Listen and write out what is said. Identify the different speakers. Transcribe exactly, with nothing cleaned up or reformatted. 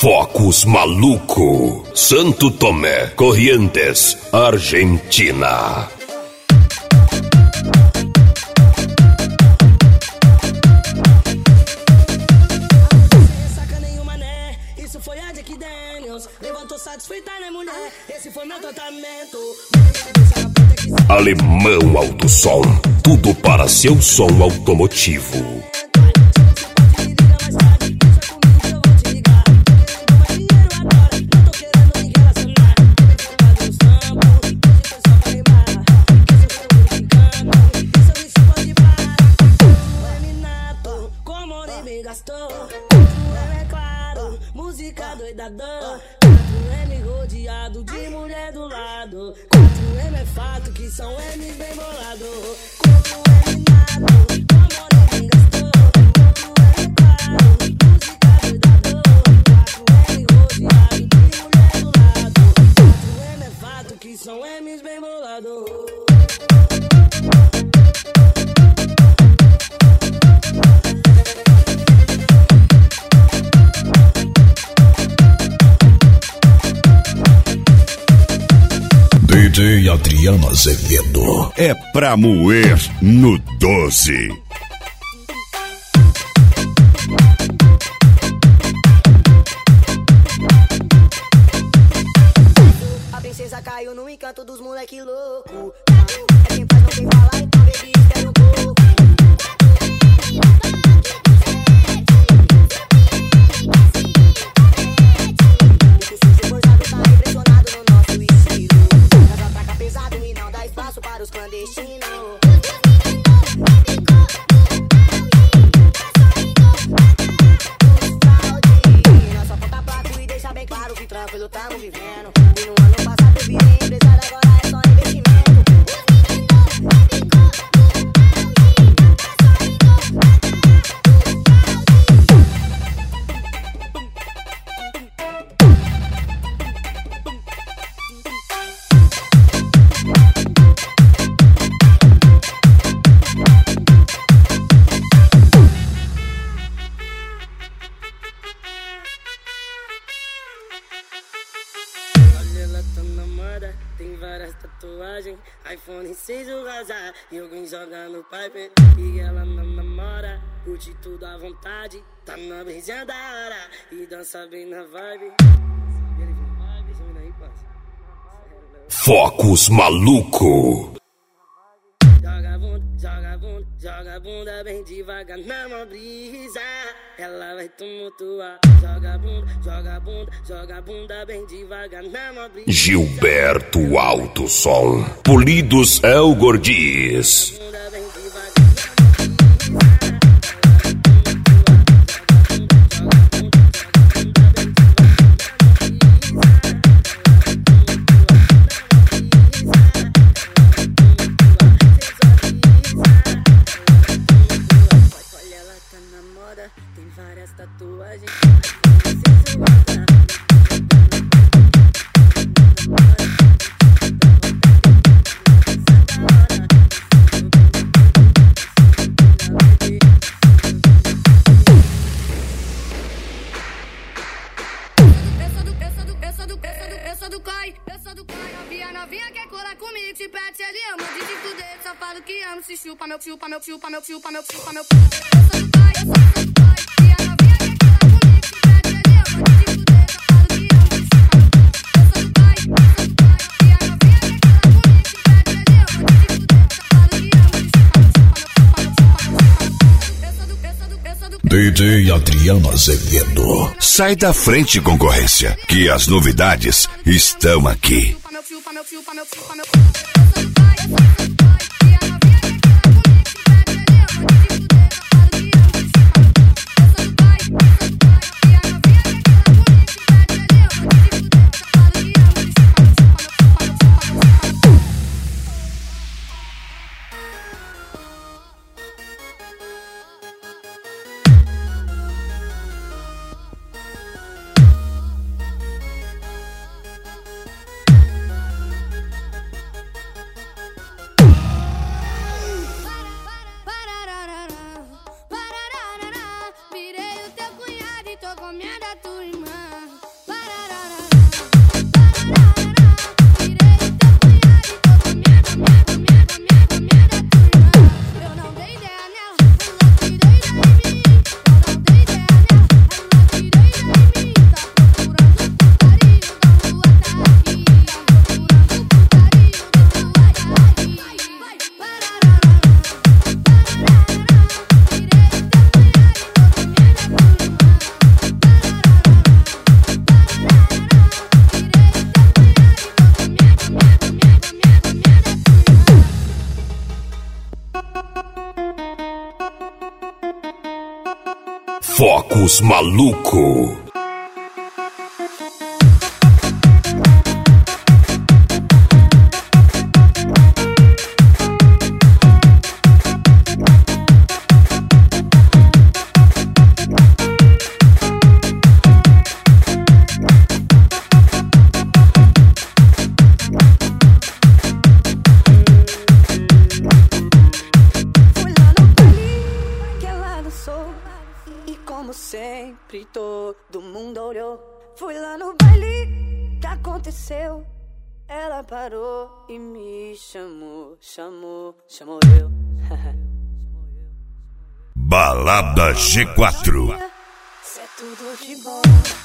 Speaker 1: Focus Maluco, Santo Tomé, Corrientes, Argentina.
Speaker 2: Isso foi a Jack Daniels. Levantou satisfeita, né, mulher? Esse foi meu tratamento.
Speaker 1: Alemão Alto Som, tudo para seu som automotivo.
Speaker 2: Música doidadão, quatro M rodeado de mulher do lado. quatro M é fato que são M bem bolado. quatro M nada, amor é bem gastou. quatro M claro, música doidadão. quatro M rodeado de mulher do lado. quatro M é fato que são M's bem bolado.
Speaker 3: D J Adriano Azevedo
Speaker 4: é pra moer no doze.
Speaker 5: A princesa caiu no encanto dos moleque louco. É quem faz, não quem fala, então baby, espera um pouco. Para os clandestinos. Só falta placo e deixa bem claro que tranquilo tamo vivendo. E no ano passado eu virei empresário, agora é só investimento.
Speaker 2: Tem várias tatuagens, iPhone seis o razar. E alguém joga no pipe e ela não namora. Curte tudo à vontade, tá na brisa da hora. E dança bem na vibe.
Speaker 1: Focus Maluco.
Speaker 2: Joga bunda, joga bunda, joga bunda bem devagar na mão brisa. Ela vai tumultuar. Joga bunda, joga bunda, joga bunda bem devagar na mão brisa.
Speaker 1: Gilberto Alto Som, Polidos El Gordiz.
Speaker 2: Tem várias tatuagens.
Speaker 6: Eu sou do COI, eu sou do COI. Novinha, novinha quer colar comigo. Te pede, ele ama de te fuder. Só falo que amo, se chupa meu, chupa meu, chupa meu, chupa meu, chupa meu. Eu sou do COI, eu sou do COI. Novinha, novinha quer colar comigo. Te pede, ele ama de te fuder. Só falo que amo, se chupa meu. Eu sou do COI, eu sou do COI. Novinha, novinha quer colar comigo. Te pede, ele ama de te fuder. Só falo que amo, se chupa meu, chupa meu, chupa meu, chupa meu. Eu sou do, eu sou do, eu sou do
Speaker 3: D J Adriano Azevedo.
Speaker 4: Sai da frente, concorrência, que as novidades estão aqui.
Speaker 1: Marcos Maluco.
Speaker 5: Sempre todo mundo olhou. Fui lá no baile, que aconteceu? Ela parou e me chamou, chamou, chamou eu.
Speaker 4: Balada G quatro.
Speaker 5: Cê é tudo de bom.